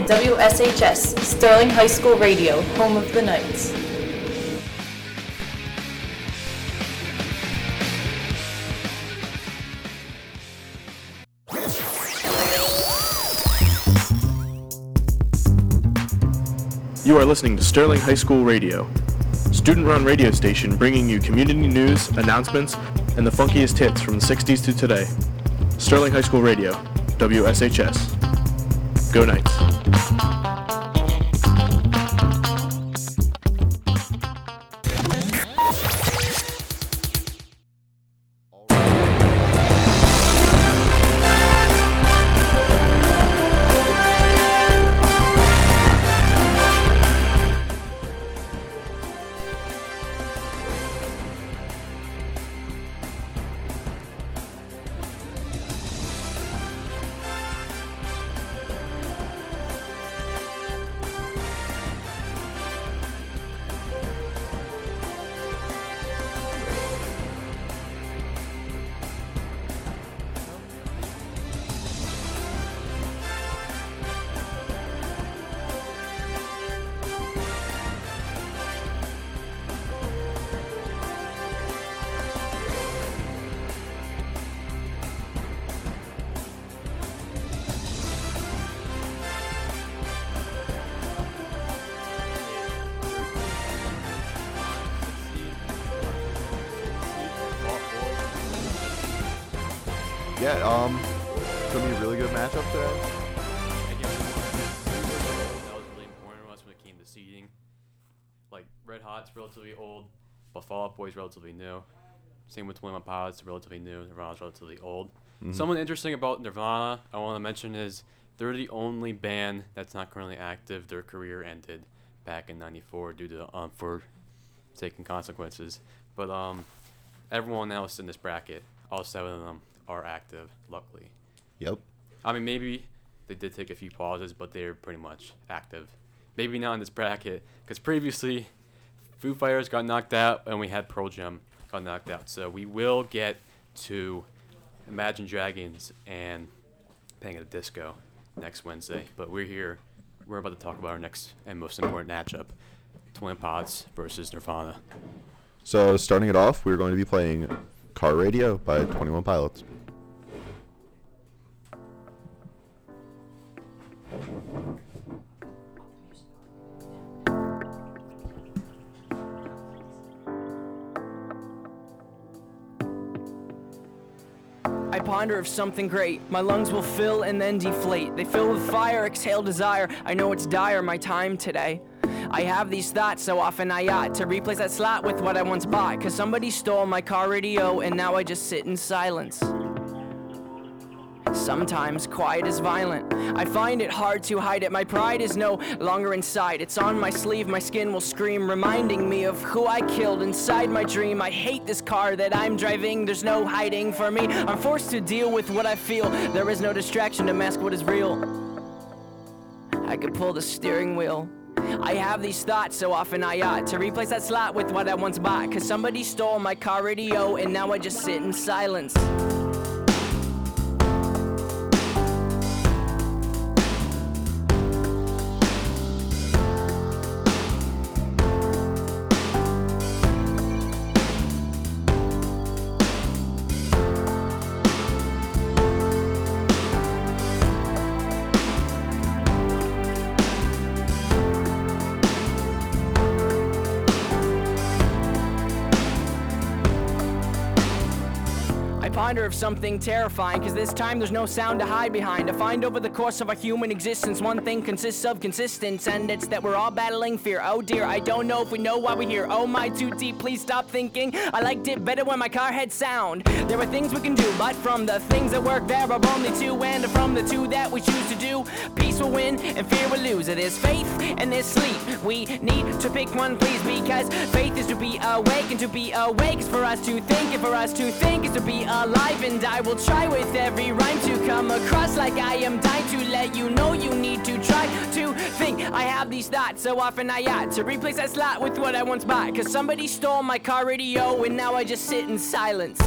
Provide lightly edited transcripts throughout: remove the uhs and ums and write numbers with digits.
WSHS, Sterling High School Radio, home of the Knights. You are listening to Sterling High School Radio, student-run radio station bringing you community news, announcements, and the funkiest hits from the 60s to today. Sterling High School Radio, WSHS. Go Knights. It's going to be a really good matchup today. That was really important to us when it came to seeding. Like, Red Hot's relatively old, but Fall Out Boy's relatively new. Same with 21 Pilots, relatively new. Nirvana's relatively old. Mm-hmm. Something interesting about Nirvana I want to mention is they're the only band that's not currently active. Their career ended back in '94 due to for taking consequences. But everyone else in this bracket, all 7 of them, are active, luckily. Yep. I mean, maybe they did take a few pauses, but they're pretty much active. Maybe not in this bracket, because previously Foo Fighters got knocked out, and we had Pearl Jam got knocked out. So we will get to Imagine Dragons and Panic at the Disco next Wednesday. But we're about to talk about our next and most important matchup, Twin Pods versus Nirvana. So starting it off, we're going to be playing Car Radio by 21 Pilots. I ponder of something great. My lungs will fill and then deflate. They fill with fire, exhale desire. I know it's dire, my time today. I have these thoughts so often I ought to replace that slot with what I once bought. Cause somebody stole my car radio and now I just sit in silence. Sometimes quiet is violent. I find it hard to hide it. My pride is no longer inside. It's on my sleeve, my skin will scream, reminding me of who I killed inside my dream. I hate this car that I'm driving. There's no hiding for me. I'm forced to deal with what I feel. There is no distraction to mask what is real. I could pull the steering wheel. I have these thoughts so often I ought to replace that slot with what I once bought. Cause somebody stole my car radio and now I just sit in silence. Of something terrifying, cause this time there's no sound to hide behind. To find over the course of our human existence, one thing consists of consistence, and it's that we're all battling fear. Oh dear, I don't know if we know why we're here. Oh my, too deep, please stop thinking. I liked it better when my car had sound. There are things we can do, but from the things that work there are only 2, and from the 2 that we choose to do, peace will win and fear will lose. There's faith and there's sleep. We need to pick one, please, because faith is to be awake, and to be awake is for us to think, and for us to think is to be alive. And I will try with every rhyme to come across like I am dying to let you know you need to try to think. I have these thoughts so often I ought to replace that slot with what I once bought. Cause somebody stole my car radio and now I just sit in silence.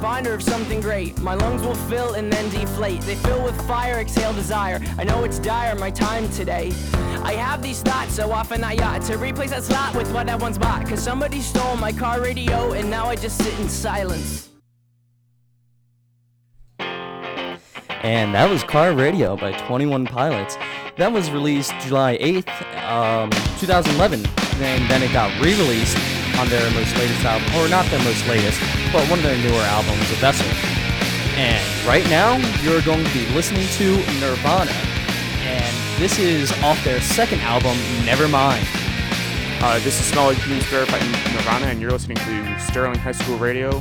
reminder of something great. My lungs will fill and then deflate. They fill with fire, exhale desire. I know it's dire, my time today. I have these thoughts so often I ought to replace that slot with what I once bought. Cause somebody stole my car radio and now I just sit in silence. And that was Car Radio by 21 Pilots. That was released July 8th, 2011. And then it got re-released on their most latest album, or not their most latest, but one of their newer albums, A Vessel. And right now, you're going to be listening to Nirvana. And this is off their second album, Nevermind. This is Smelly Teen Spirit by Nirvana, and you're listening to Sterling High School Radio.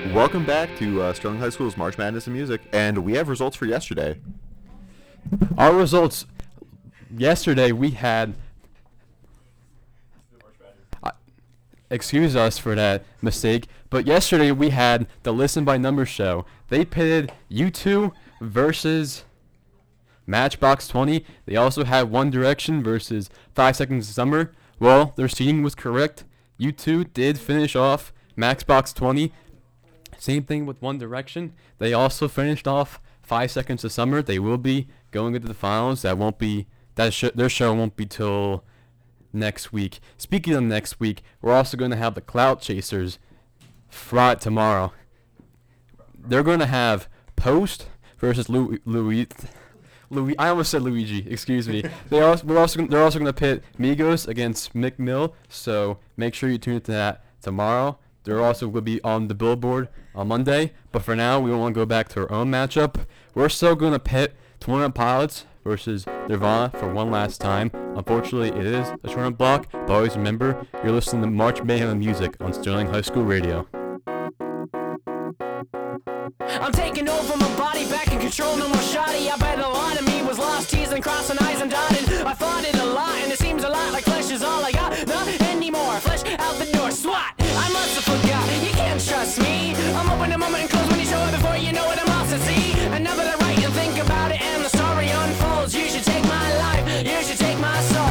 Welcome back to Sterling High School's March Madness in Music, and we have results for yesterday. Our results yesterday, we had. Excuse us for that mistake, but yesterday we had the Listen by Numbers show. They pitted U2 versus Matchbox 20. They also had One Direction versus 5 Seconds of Summer. Well, their seeding was correct. U2 did finish off Matchbox 20. Same thing with One Direction. They also finished off 5 Seconds of Summer. They will be going into the finals. Their show won't be till next week. Speaking of next week, we're also going to have the Cloud Chasers tomorrow. They're going to have Post versus Louis. I almost said Luigi. Excuse me. They're also going to pit Migos against Mick Mill. So make sure you tune into that tomorrow. They're also going to be on the Billboard on Monday. But for now, we want to go back to our own matchup. We're still going to pit 21 Pilots versus Nirvana for one last time. Unfortunately, it is a tournament block, but always remember, you're listening to March Mayhem Music on Sterling High School Radio. I'm taking over my body, back in control, no more shoddy. I bet a lot of me was lost, teasing, crossing eyes and dotted. I fought it a lot, and it seems a lot like flesh is all I got. Not anymore, flesh out the door, swat. I must have forgot, you can't trust me. I'm open a moment and close when you show it before you know it, I'm lost at sea. And now that I write and think about it and the story unfolds, you should take my life, you should take my soul.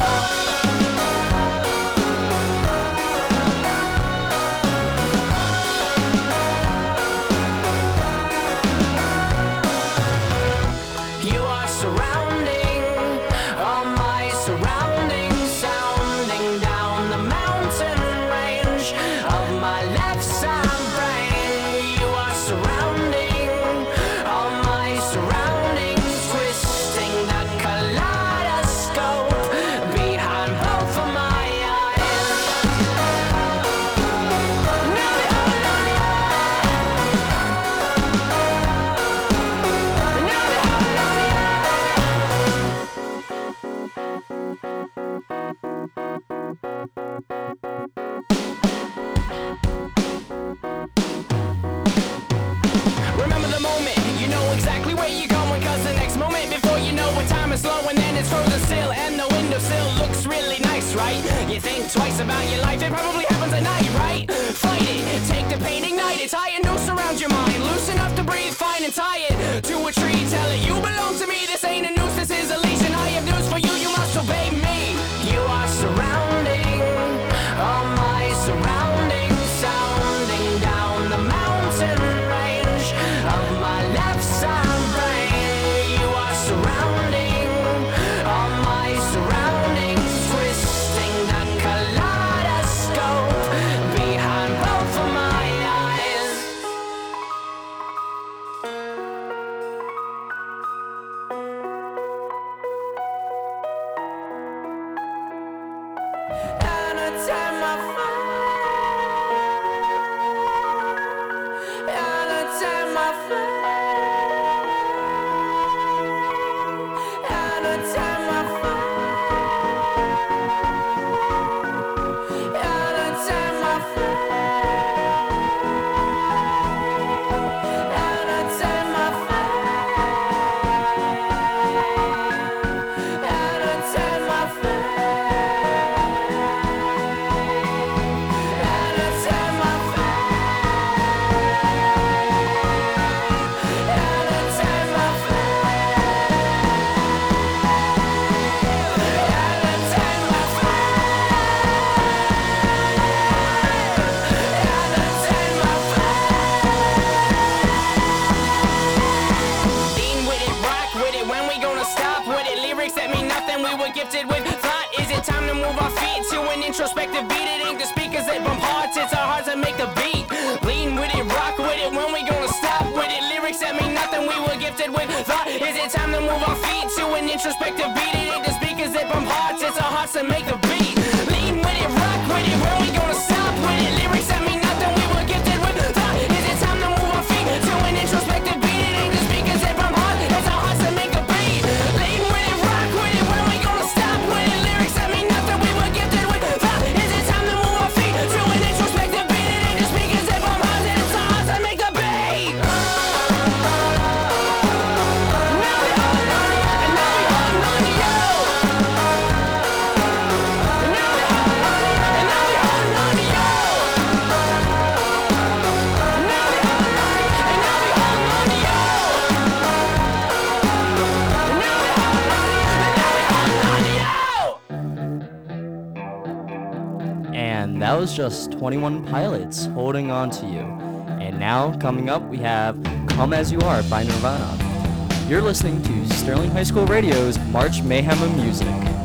You think twice about your life, it probably happens at night, right? Fight it, take the pain, ignite it, tie a noose around your mind, loose enough to breathe, fine and tie it to a tree, tell it you belong to me, this ain't a noose, this is a leash, and I have news for you, you must obey me. You are surrounding all my surroundings, sounding down the mountain range of my left side brain. You are surrounding all my surroundings, twisting the kaleidoscope behind both of my eyes. Anytime I fall, anytime I fall, anytime I fall, anytime I fall, anytime I fall, anytime I fall. Gifted with thought, is it time to move our feet to an introspective beat? It ain't the speakers that bump hearts, it's our hearts that make the beat. Lean with it, rock with it, when we gonna stop with it? Lyrics that mean nothing, we were gifted with thought. Is it time to move our feet to an introspective beat? It ain't the speakers that bump hearts, it's our hearts that make the beat. Lean with it, rock with it, when we gonna stop with it? Lyrics that mean nothing, we were gifted with thought. Is it time to move our feet to an introspective beat? It ain't the speakers that bump hearts, it's our hearts that make the beat. Lean with it, rock with it, when we gonna stop with it? Lyrics that mean nothing, we were gifted with thought. Is it time to move our feet to an introspective beat? It ain't the speakers that bump hearts, it's our hearts that make the beat. was just 21 Pilots, Holding On to You. And now, coming up, we have Come As You Are by Nirvana. You're listening to Sterling High School Radio's March Mayhem of Music.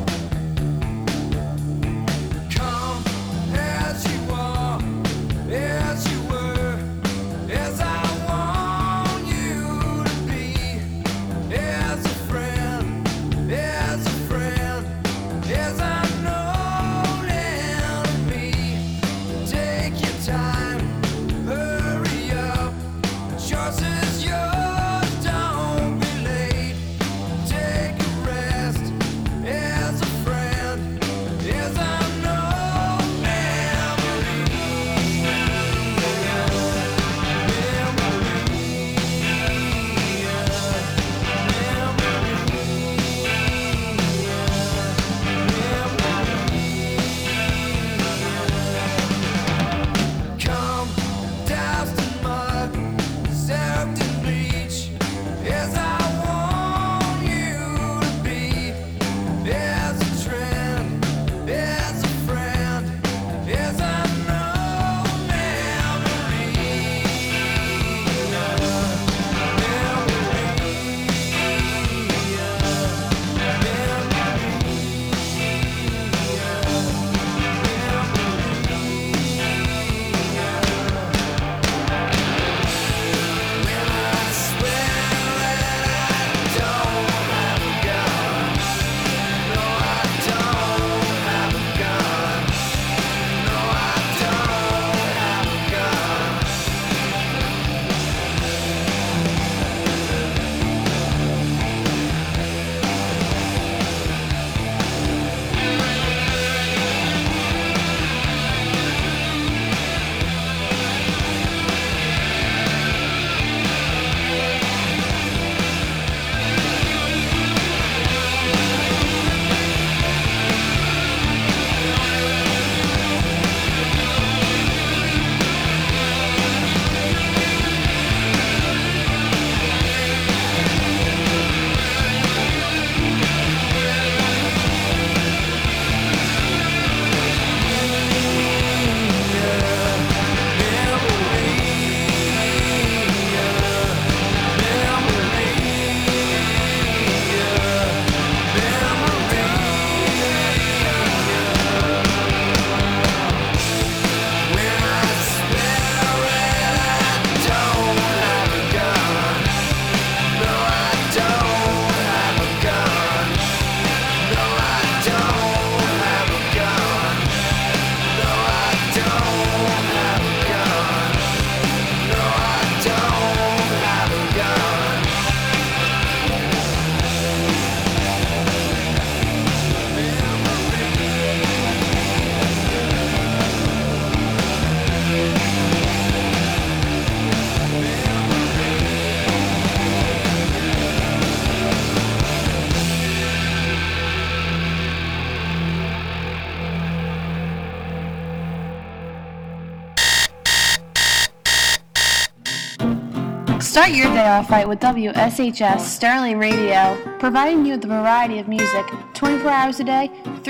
Start your day off right with WSHS Sterling Radio, providing you with a variety of music 24 hours a day,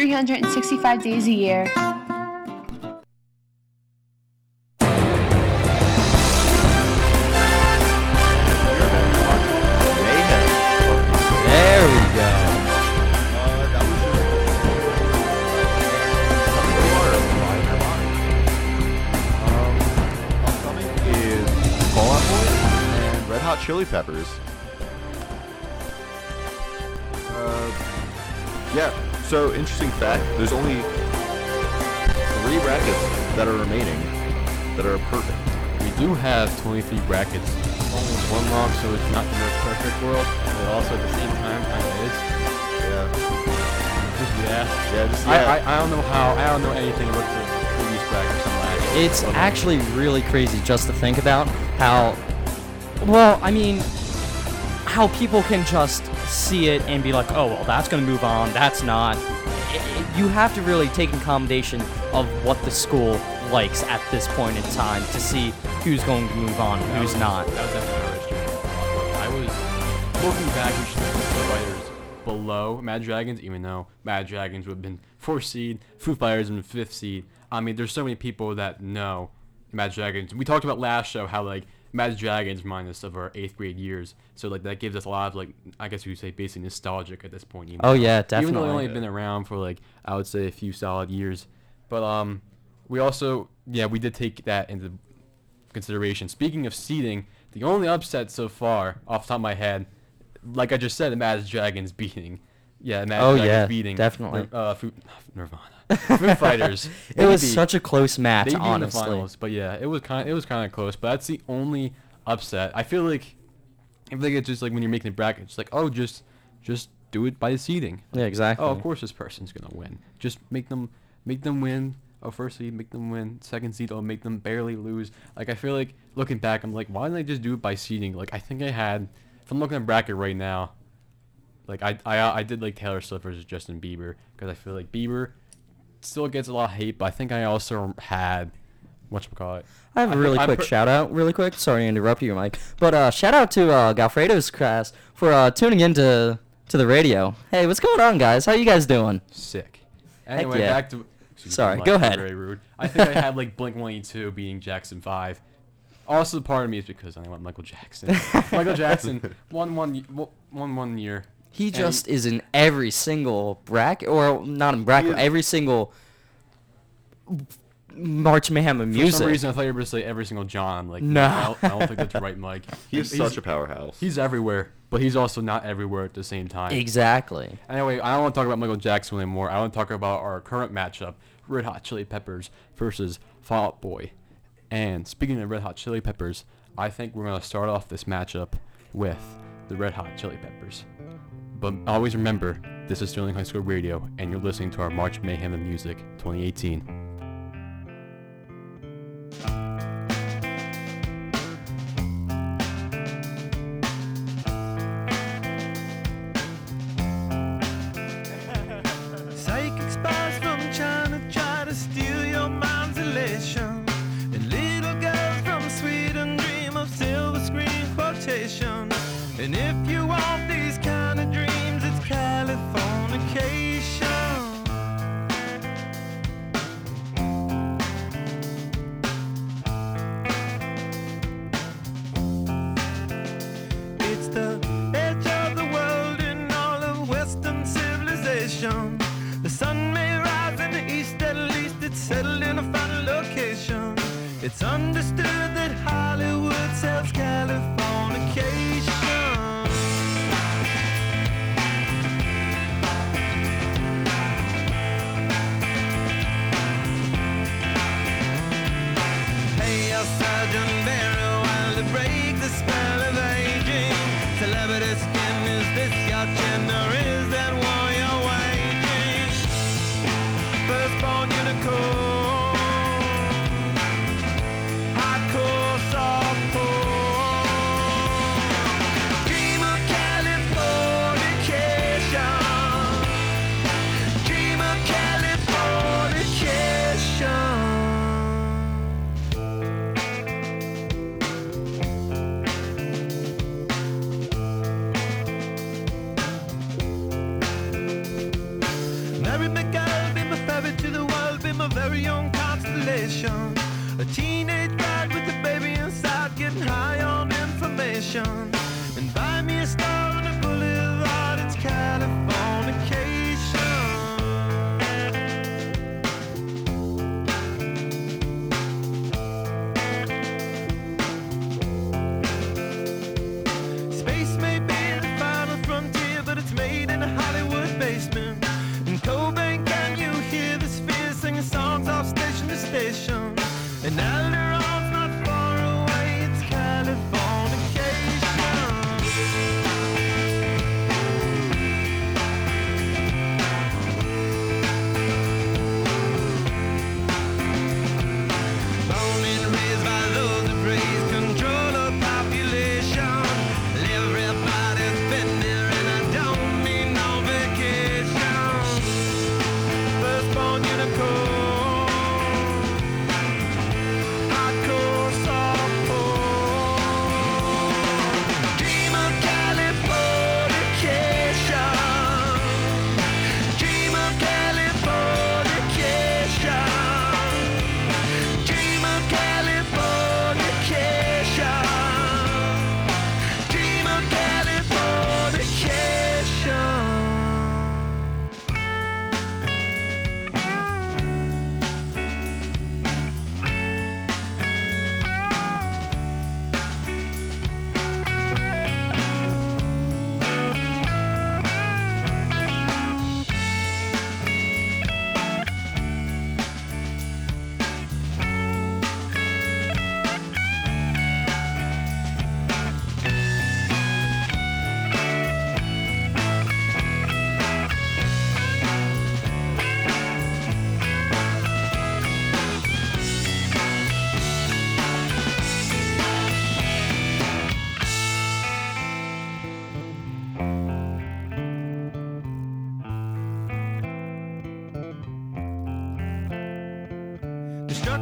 365 days a year. There we go. Upcoming is Fall Out Boy and Red Hot Chili Peppers. Yeah, so interesting fact, there's only 3 brackets that are remaining that are perfect. We do have 23 brackets, almost one lock, so it's not in a perfect world, but also at the same time kind of is. I don't know I don't know anything about the previous brackets from last year. It's actually really crazy just to think about how, well, I mean, how people can just see it and be like, oh, well, that's going to move on, that's not. You have to really take in combination of what the school likes at this point in time to see who's going to move on, who's not. That was definitely our issue. I was looking back, we should have Foo Fighters below Mad Dragons, even though Mad Dragons would have been 4th seed, Foo Fighters in 5th seed. I mean, there's so many people that know Mad Dragons. We talked about last show how like Mad Dragons remind us of our 8th grade years, so like that gives us a lot of like, I guess you could say basically nostalgic at this point. Even Oh yeah, definitely. Even though they only been around for like, I would say a few solid years, but we also we did take that into consideration. Speaking of seeding, the only upset so far off the top of my head, like I just said, the Mad Dragons beating. Yeah, Mad Dragons beating. Definitely. Nirvana. Foo Fighters. It was such a close match, they beat honestly. In the finals, but yeah, it was kind of close. But that's the only upset. I feel like it's just like when you're making a bracket, it's like, oh, just do it by the seeding. Yeah, exactly. Oh, of course this person's gonna win. Just make them win. Oh, first seed, make them win. Second seed, oh, make them barely lose. Like, I feel like looking back, I'm like, why didn't I just do it by seeding? Like, I think I had. If I'm looking at bracket right now, like I did like Taylor Swift versus Justin Bieber because I feel like Bieber still gets a lot of hate, but I think I also had whatchamacallit. I have a really quick shout out, really quick. Sorry to interrupt you, Mike, but shout out to Galfredo's class for tuning into the radio. Hey, what's going on, guys? How you guys doing? Sick. Anyway, yeah. back to. Sorry, go ahead. Very rude. I think I had like Blink-182 beating Jackson 5. Also, part of me is because I want Michael Jackson. Michael Jackson won one year. He just is in every single bracket, or not in bracket, every single March Mayhem of music. For some reason, I thought you were going to say every single John. Like, no. I don't think that's right, Mike. He's such a powerhouse. He's everywhere, but he's also not everywhere at the same time. Exactly. Anyway, I don't want to talk about Michael Jackson anymore. I want to talk about our current matchup, Red Hot Chili Peppers versus Fall Out Boy. And speaking of Red Hot Chili Peppers, I think we're going to start off this matchup with the Red Hot Chili Peppers. But always remember, this is Sterling High School Radio, and you're listening to our March Mayhem of Music 2018. Psychic spies from China try to steal your mind's elation, and little girls from Sweden dream of silver screen quotation. And if you want these kind of dreams, it's Californication. It's the edge of the world in all of Western civilization. The sun may rise in the east, at least it's settled in a final location. It's understood that Hollywood sells Californication. Hey, your Sergeant Barry, while to break the spell of aging. Celebrity skin, is this your chin, or is that war you're waging? Firstborn unicorn, hardcore softcore. Dream of Californication. Dream of Californication. Mary McGill, be my ferry to the world, be my very own constellation. A teenage bride with a baby inside, getting high on information. And buy me a star on a boulevard, it's Californication. Space may be the final frontier, but it's made in a Hollywood basement. In Cobain, can you hear the spheres singing songs off station to station? And Alderon's not far away, it's Californication. Born and raised by those that praise control of population. Everybody's been there and I don't mean no vacation. Firstborn unicorn, hardcore softcore. Dream of Californication.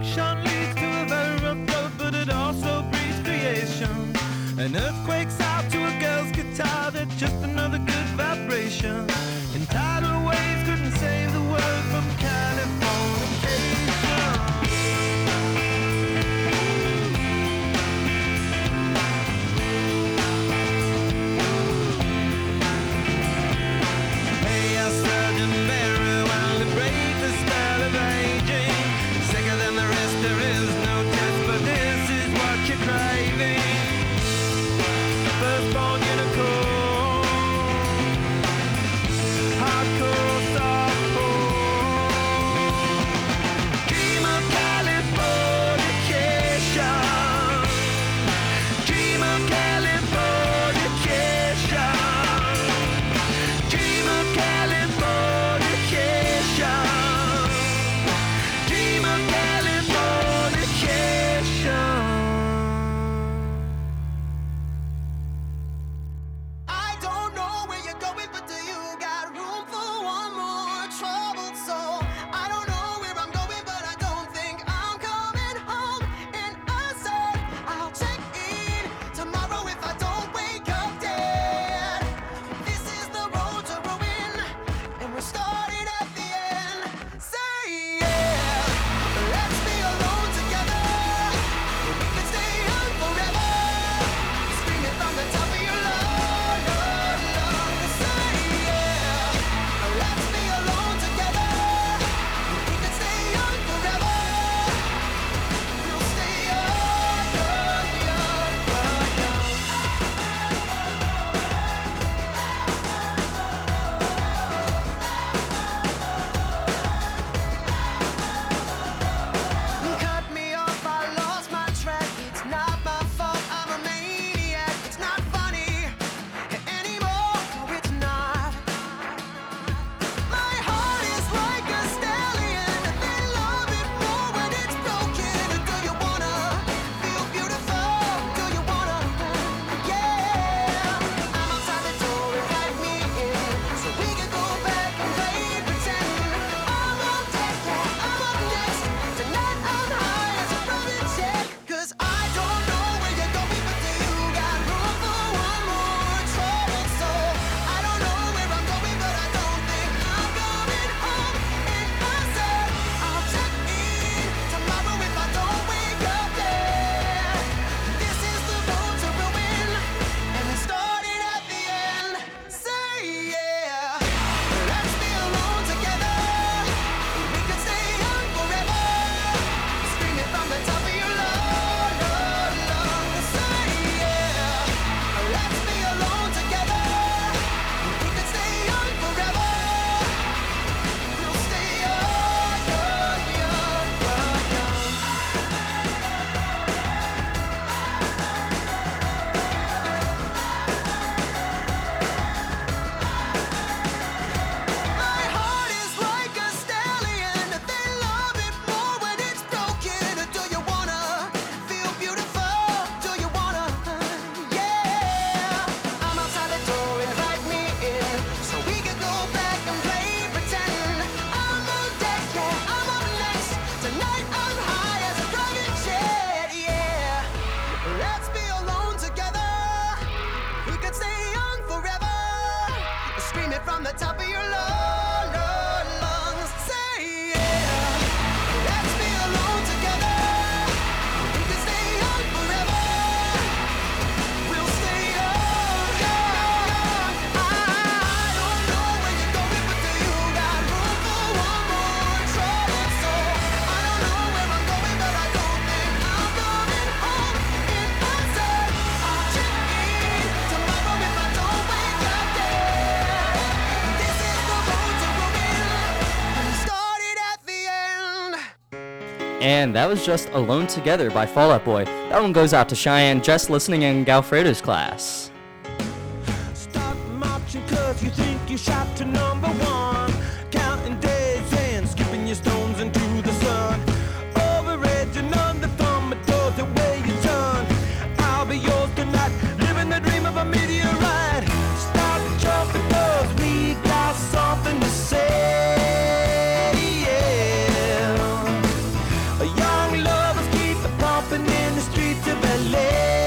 destruction leads to a very rough road, but it also breeds creation. An earthquake's out to a girl's guitar, that's just another good vibration. And tidal waves couldn't save the world from Californication. Hey, I surgeon very well to break the spell of aging. Sicker than the rest, there is no test, but this is what you're craving. Firstborn unicorn, hardcore softcore. Dream of Californication. Dream of Californication. Dream of Californication. Dream of Californication. I don't know where you're going, but do you got room for one more troubled soul? I don't know where I'm going, but I don't think I'm coming home. And I said I'll check in tomorrow if I don't wake up dead. This is the road to ruin, and we're starting at the end. Say yeah, let's be alone together. We can stay young forever. Scream it from the top of your lungs. Say yeah, let's be alone together. We can stay young forever. We'll stay young, young, young, young. Cut me off, I lost my track. It's not my fault, I'm a maniac. It's not funny anymore, no it's not. My heart is like a stallion, and they love it more when it's broken. Do you wanna feel beautiful? Do you wanna? Yeah. I'm outside the door, invite me in, so we can go back and play pretend. I'm on deck, yeah, I'm up next. Tonight I'm high as a private jet. 'Cause I don't know where you're going, but do you got room for one more troubled soul? I don't know where I'm going, but I don't think I'm coming home. And I said I'll check in tomorrow if I don't wake up dead. This is the road to ruin, and we started at the end. Say yeah, let's be alone together. We could stay young forever. Scream it from the top of your lungs. Say yeah, let's be alone together. We could stay young forever. We'll stay young, young, young, young, young. My heart is like a stallion. They love it more when it's broken. Do you wanna feel beautiful? Do you wanna? Yeah. I'm outside the door, invite me in, so we can go back and play pretend. I'm on deck, yeah, I'm up next. Tonight I'm high as a private jet. Yeah. Let's be alone together. We could stay young forever. Scream it from the top of your lungs. Say yeah. Let's be alone together. We could stay young forever. We'll stay young, young, young. I don't know where you're going, but do you got room for one more troubled soul? I don't know where I'm going, but I don't think I'm coming home. And I said I'll check in tomorrow if I don't wake up dead. This is the road to ruin, and we started at the end. And that was just Alone Together by Fall Out Boy. That one goes out to Cheyenne, just listening in Galfredo's class. Stop marching 'cause you think you shot to number one. Counting days and skipping your stones into the sun. Overrated and under thumb, it goes the way you turn. I'll be yours tonight, living the dream of a meteorite. Stop jumping 'cause we got something to say. Yeah. A young streets of LA.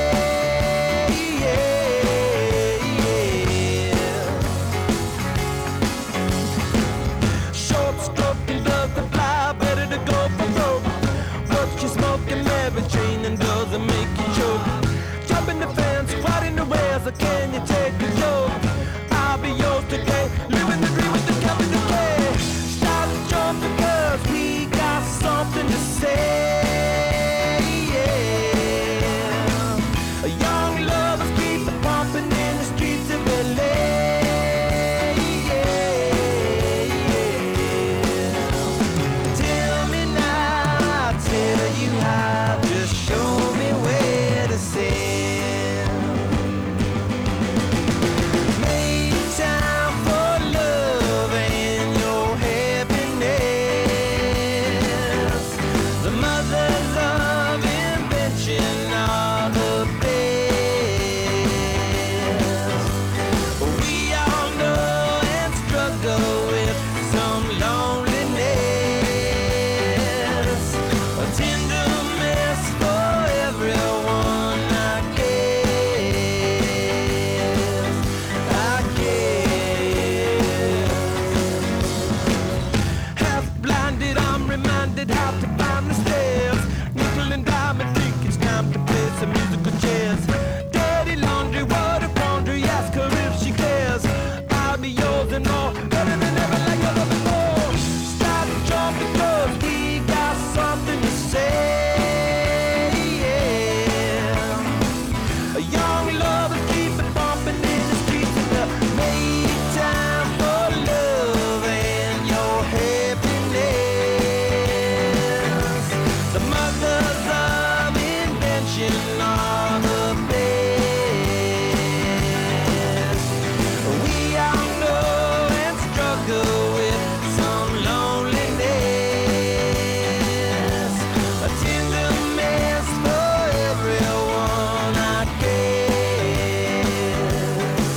Short stroking does the fly, better to go for broke. But she's smoking Mary Jane and doesn't make you choke. Jump in the fence, fight in the rails, or can you take a joke? I'll be yours today, living the dream with the capital K. Stop jumping 'cause we got something to say. Young lovers keep it pumping in the streets of LA. Tell me now, I'll tell you how. Just show me where to sail. Make time for love and your happiness. The mothers of invention are the best. We all know and struggle with some loneliness. A tender mess for everyone, I guess. Half blinded, I'm reminded how to climb the stairs. Nickel and diamond think it's time to play some musical chairs. Dirty laundry, what a quandary, ask her if she cares. I'll be yours and more, better than ever, like never before. Stop jumping 'cause we got something to say. Young lovers keep it bumping in the streets of the make time for love and your happiness. The mothers of invention are the best. We all know and struggle with some loneliness. A tender mess for everyone, I guess.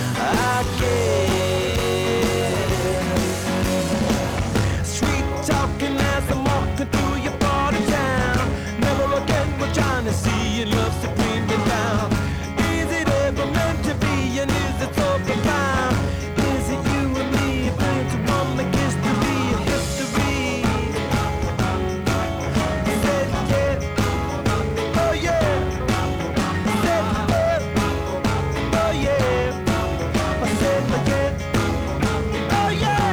Sweet talking as I'm walking through your part of town. Never again we're trying to see your love supreme and down. Is it ever meant to be and is it so profound? Is it you and me going to one make history a history? Said yeah, oh yeah. Said yeah, oh yeah. I said yeah, oh yeah.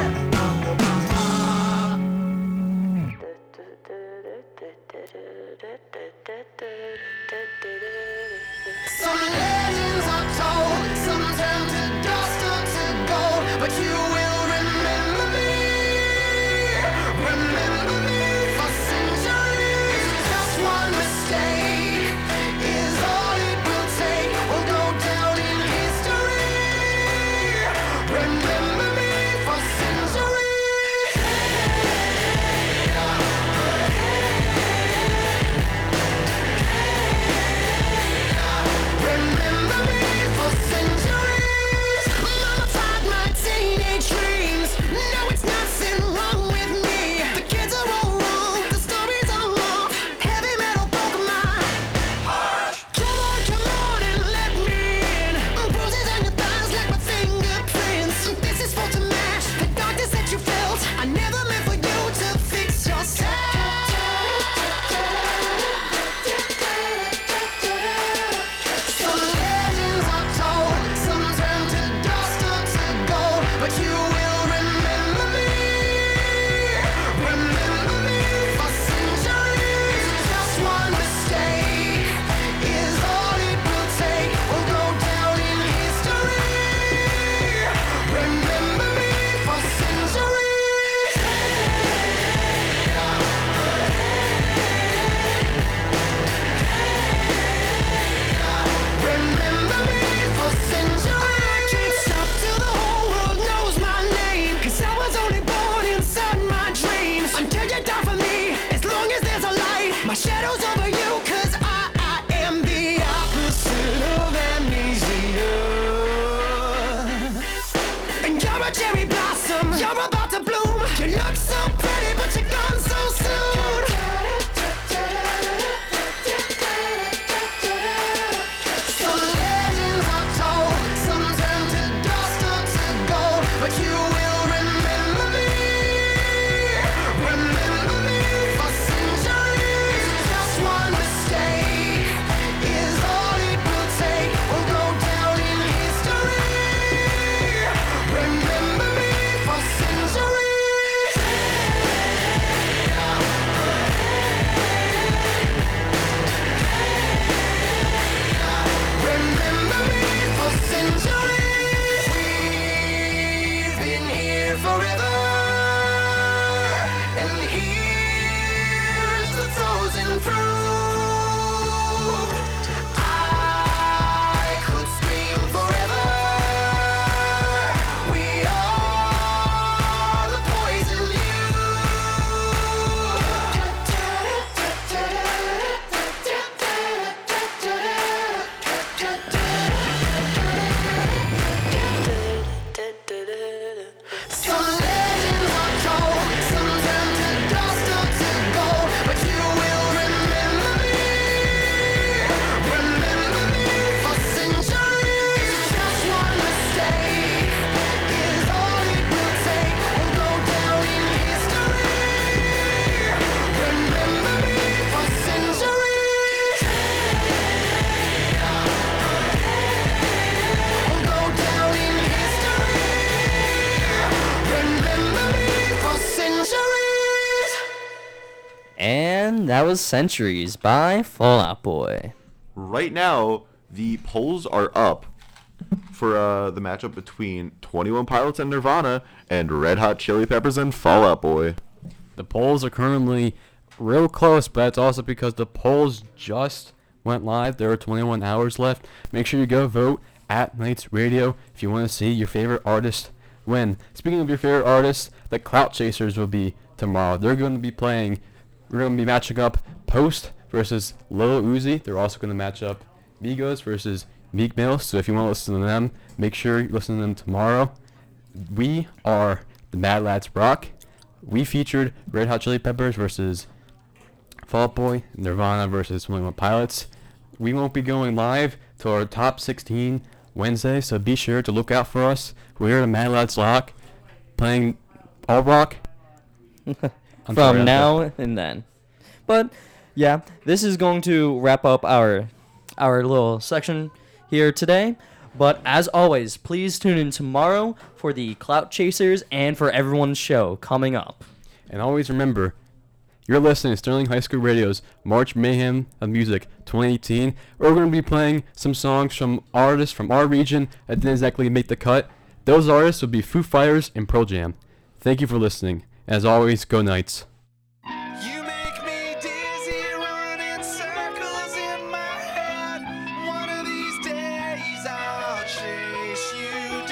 And that was Centuries by Fall Out Boy. Right now, the polls are up for the matchup between 21 Pilots and Nirvana and Red Hot Chili Peppers and Fall Out Boy. The polls are currently real close, but that's also because the polls just went live. There are 21 hours left. Make sure you go vote at Knights Radio if you want to see your favorite artist win. Speaking of your favorite artists, the Clout Chasers will be tomorrow. They're going to be playing, we're going to be matching up Post versus Lil Uzi. They're also going to match up Migos versus Meek Mill. So if you want to listen to them, make sure you listen to them tomorrow. We are the Mad Lads Rock. We featured Red Hot Chili Peppers versus Fall Out Boy, Nirvana versus 21 Pilots. We won't be going live to our top 16 Wednesday, so be sure to look out for us. We're the Mad Lads Rock, playing all rock From now and then. But yeah, this is going to wrap up our little section here today. But as always, please tune in tomorrow for the Clout Chasers and for everyone's show coming up. And always remember, you're listening to Sterling High School Radio's March Mayhem of Music 2018. We're going to be playing some songs from artists from our region that didn't exactly make the cut. Those artists would be Foo Fighters and Pearl Jam. Thank you for listening. As always, go Knights. You make me dizzy, running circles in my head. One of these days I'll chase you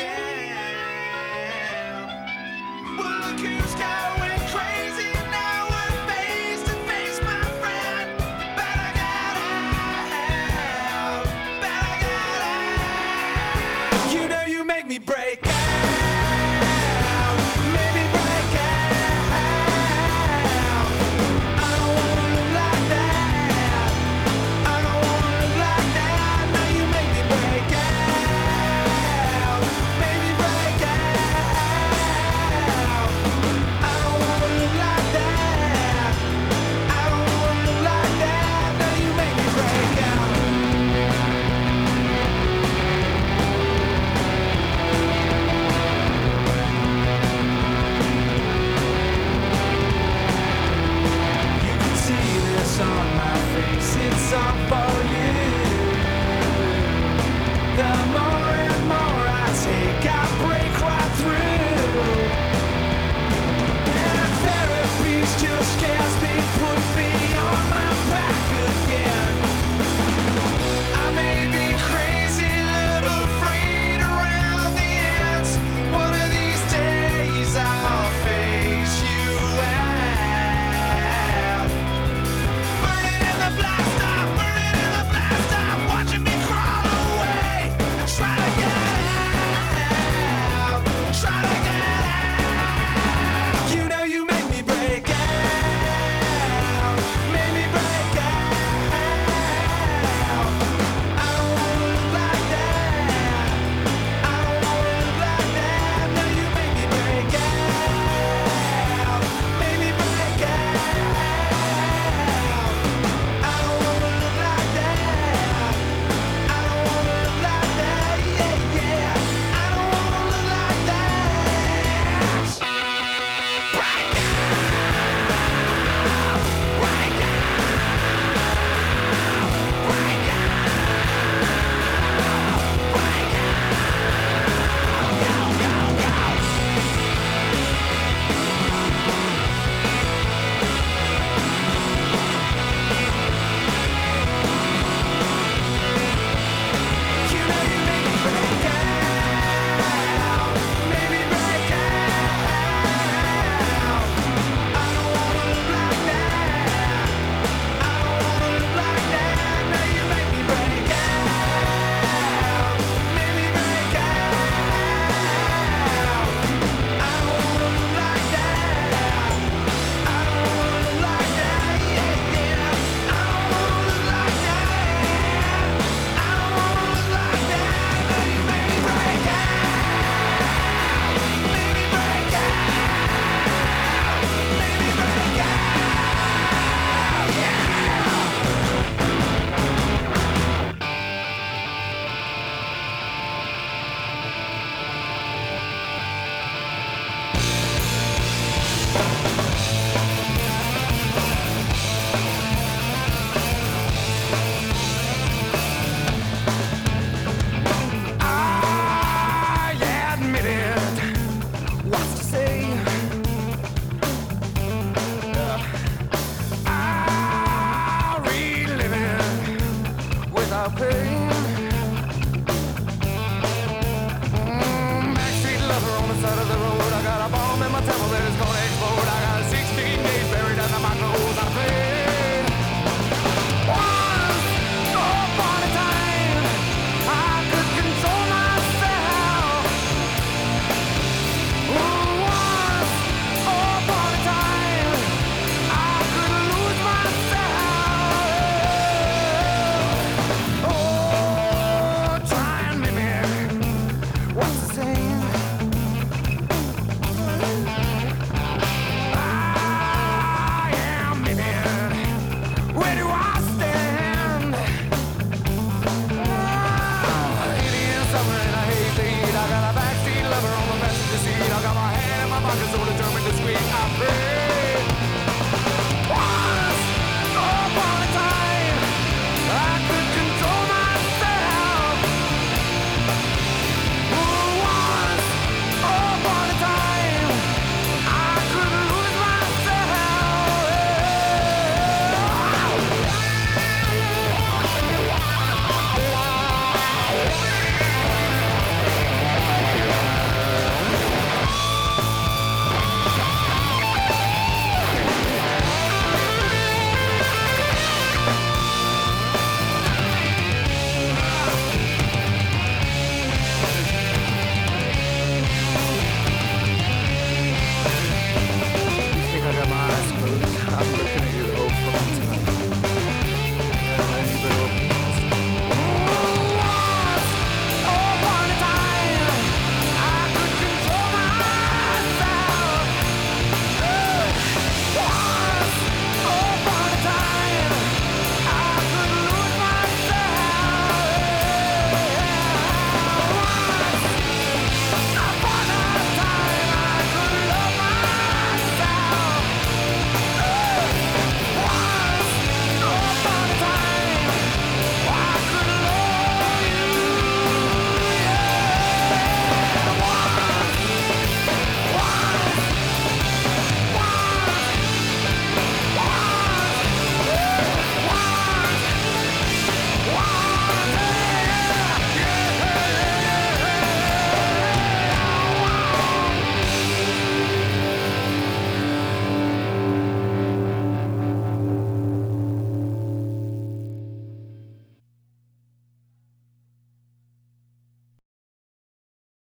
down. Well, look who's going crazy now. We're face to face, my friend. But I gotta help. But I gotta. You know you make me break out. Make me break out. without pain.